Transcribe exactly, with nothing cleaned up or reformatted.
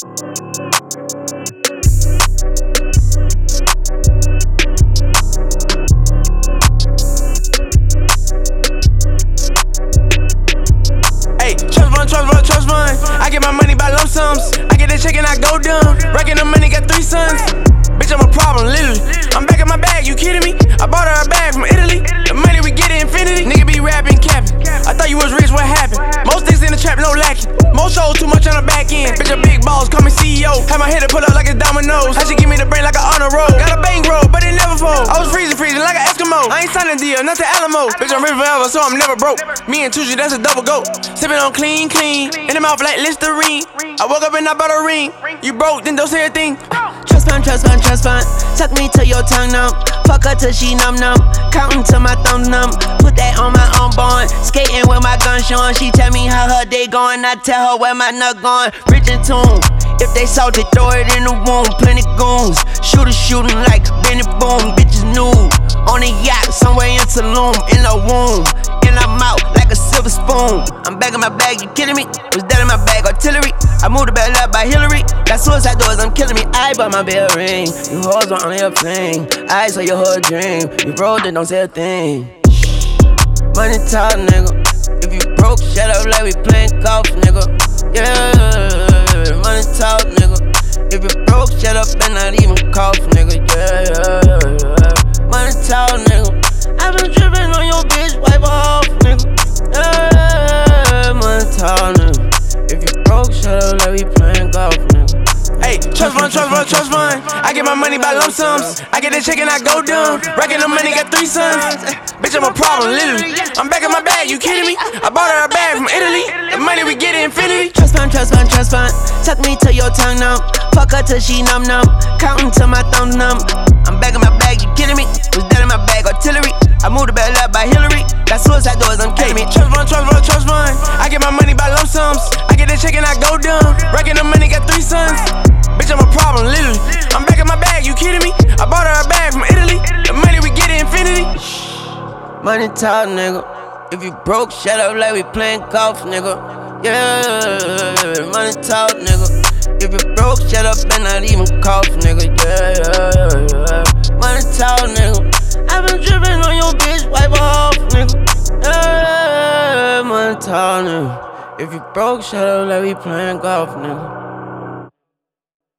Hey, trust fund, trust fund, trust fund. I get my money by lump sums. I get that check and I go dumb. Racking the money, got three sons. Bitch, I'm a problem, literally. I'm back in my bag, you kidding me? I bought her a bag from Italy. The money we get at infinity. Nigga be rapping, capping. I thought you was rich, what happened? Most things in the trap, no lacking. Most shows, too much on the back end. Bitch, a big boss, call me C E O. Have my head to put up like a dominoes. How she give me the brain like an honor roll? Got a bang roll, but it never fold. I was freezing, freezing like an Eskimo. I ain't signing deal, not the Alamo. Bitch, I'm rich forever, so I'm never broke. Me and Tucci, that's a double goat. Sipping on clean, clean. In the mouth like Listerine. I woke up and I bought a ring. You broke, then don't say a thing. Trust fund, trust fund, trust fund. Tuck me to your tongue numb. Fuck her till she numb numb. Counting till my thumb numb. Put that on my unborn. Skating with my gun showing. She tell me how her day going. I tell her where my nut going. Rich in tune. If they salty, throw it in the womb. Plenty goons. Shooters shooting like Benny Boom. Bitches nude. On a yacht, somewhere in Tulum. In a womb. In her mouth like a silver spoon. I'm back in my bag, you kidding me? Was that in my bag, artillery? I moved the bell up by Hillary. Got suicide doors, I'm killing me. I bought my bell ring. You hoes were on your fling. I saw your whole dream. You broke it, don't say a thing. Money talk, nigga. If you broke, shut up like we playing golf, nigga. Yeah, money talk, nigga. If you broke, shut up and not even cough, nigga. Yeah, yeah, yeah. Money talk, nigga. I been tripping on your bitch, wipe her off, nigga. Yeah, money talk, nigga. If you broke, shut up like we playing golf, nigga. Hey, trust fund, trust fund, trust fund. I get my money by lump sums. I get that check and I go dumb. Racking the money, got three sons. Bitch, I'm a problem, literally. I'm back in my bag, you kidding me? I bought her a bag from Italy. The money we get at infinity. Trust fund, trust fund, trust fund. Tuck me to your tongue numb. Fuck her till she numb numb. Counting till my thumb numb. I'm back in my bag, you kidding me? Was that in my bag, artillery? I moved the bell up by Hillary. Got suicide doors, I'm killing me. Trust fund, trust fund, trust fund. I get my money by lump sums. I get that check and I go dumb. Racking the money, got three sons. Bitch, I'm a problem, literally. I'm back in my bag, you kidding me? I bought her a bag from Italy. The money we get at infinity. Money talk, nigga. If you broke, shut up like we playing golf, nigga. Yeah, money talk, nigga. If you broke, shut up and not even cough, nigga. Yeah, yeah, yeah. Money talk, nigga. I been tripping on your bitch, wipe her off, nigga. Yeah, money talk, nigga. If you broke, shut up like we playing golf, nigga.